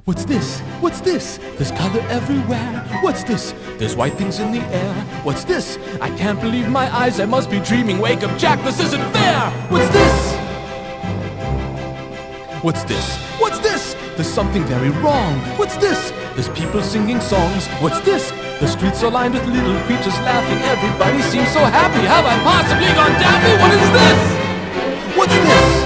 What's this? What's this? There's color everywhere. What's this? There's white things in the air. What's this? I can't believe my eyes. I must be dreaming. Wake up, Jack, this isn't fair. What's this? What's this? What's this? There's something very wrong. What's this? There's people singing songs. What's this? The streets are lined with little creatures laughing. Everybody seems so happy. Have I possibly gone daffy? What is this? What's this?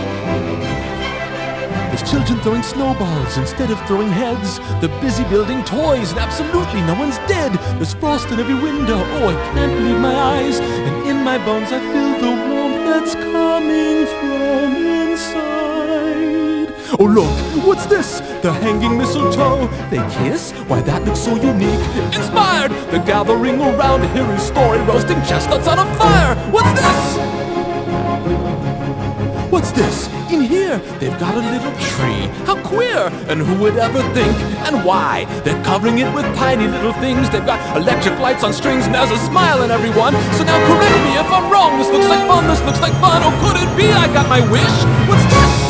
There's children throwing snowballs instead of throwing heads. They're busy building toys and absolutely no one's dead. There's frost in every window. Oh, I can't believe my eyes. And in my bones I feel the warmth that's coming from inside. Oh look, what's this? The hanging mistletoe. They kiss? Why that looks so unique. Inspired! They're gathering around to hear his story, roasting chestnuts on a fire. What's this? What's this? In here, they've got a little tree. How queer! And who would ever think? And why? They're covering it with tiny little things. They've got electric lights on strings and there's a smile in everyone. So now correct me if I'm wrong. This looks like fun, this looks like fun. Oh, could it be I got my wish? What's this?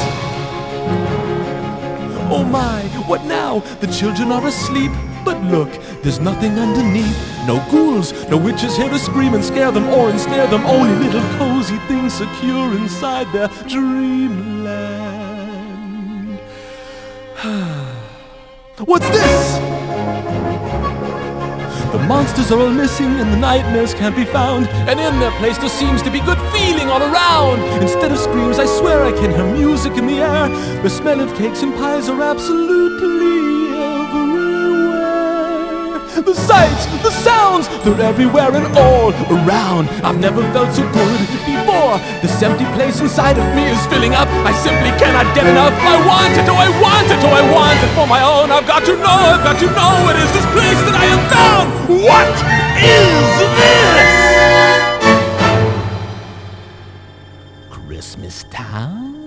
Oh my, what now? The children are asleep. But look, there's nothing underneath. No ghouls, no witches here to scream and scare them or ensnare them. Only little cozy things secure inside their dreamland. What's this? The monsters are all missing and the nightmares can't be found. And in their place there seems to be good feeling all around. Instead of screams, I swear I can hear music in the air. The smell of cakes and pies are absolutely everywhere. The sights, the sounds, they're everywhere and all around. I've never felt so good before. This empty place inside of me is filling up. I simply cannot get enough. I want it, oh I want it, oh I want it for my own. I've got to know it is this place that I have found. What is this? Christmas time?